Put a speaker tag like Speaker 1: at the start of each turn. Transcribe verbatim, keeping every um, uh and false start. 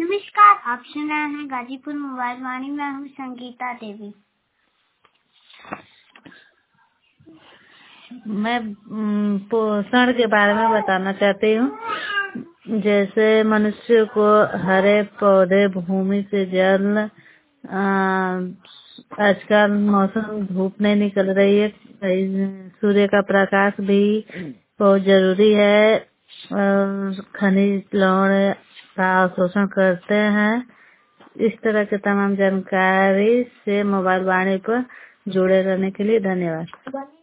Speaker 1: नमस्कार, आप सुन रहे हैं गाजीपुर मोबाइल वाणी। मैं हूँ संगीता देवी।
Speaker 2: मैं उम, पोषण के बारे में बताना चाहती हूँ। जैसे मनुष्य को हरे पौधे, भूमि से जल, अ, आजकल मौसम धूप नहीं निकल रही है, सूर्य का प्रकाश भी बहुत जरूरी है। और खनिज लवण का अवशोषण करते हैं। इस तरह के तमाम जानकारी से मोबाइल वाणी पर जुड़े रहने के लिए धन्यवाद।